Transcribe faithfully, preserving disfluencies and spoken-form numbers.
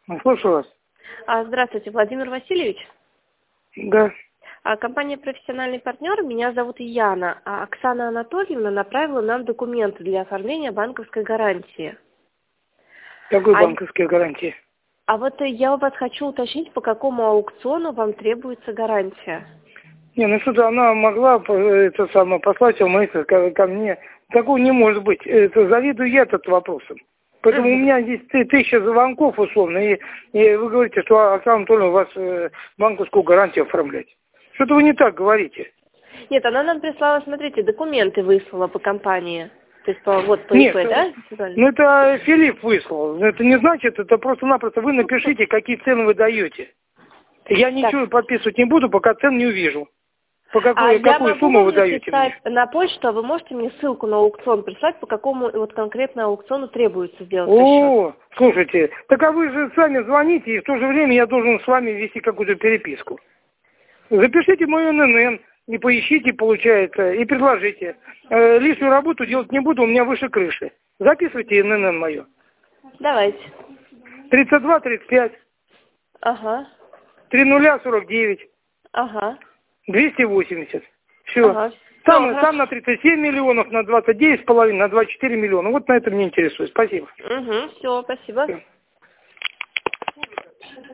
Слушаю вас. А, Здравствуйте, Владимир Васильевич. Да. А, Компания «Профессиональный партнер». Меня зовут Яна. А Оксана Анатольевна направила нам документы для оформления банковской гарантии. Какой А, банковской гарантии? а вот я у вас хочу уточнить, по какому аукциону вам требуется гарантия. Не, ну что-то она могла это самое, послать ОМС ко, ко мне. Такого не может быть. Это завидую я этот вопросом. Поэтому Угу. у меня здесь ты- тысяча звонков условно, и, и вы говорите, что Оксана Анатольевна у вас э, банковскую гарантию оформлять. Что-то вы не так говорите. Нет, она нам прислала, смотрите, документы выслала по компании. То есть по, вот по Нет, ИП, да? ну это Филипп выслал. Это не значит, это просто-напросто вы напишите, какие цены вы даете. Я ничего Так. подписывать не буду, пока цен не увижу. По А какой, я какую могу сумму вам вы даете написать мне? на почту, а вы можете мне ссылку на аукцион прислать, по какому вот конкретно аукциону требуется сделать расчет? О, слушайте, так а вы же сами звоните, и в то же время я должен с вами вести какую-то переписку. Запишите мой эн эн эн, и поищите, получается, и предложите. Э, лишнюю работу делать не буду, у меня выше крыши. Записывайте эн эн эн мое. Давайте. тридцать два тридцать пять, Ага, три нуля сорок девять, ага, двести восемьдесят. Все. ага. Все, Там, хорошо. там на тридцать семь миллионов, на двадцать девять с половиной, на двадцать четыре миллиона. Вот на это меня интересует. Спасибо. Угу, все, спасибо. Всё.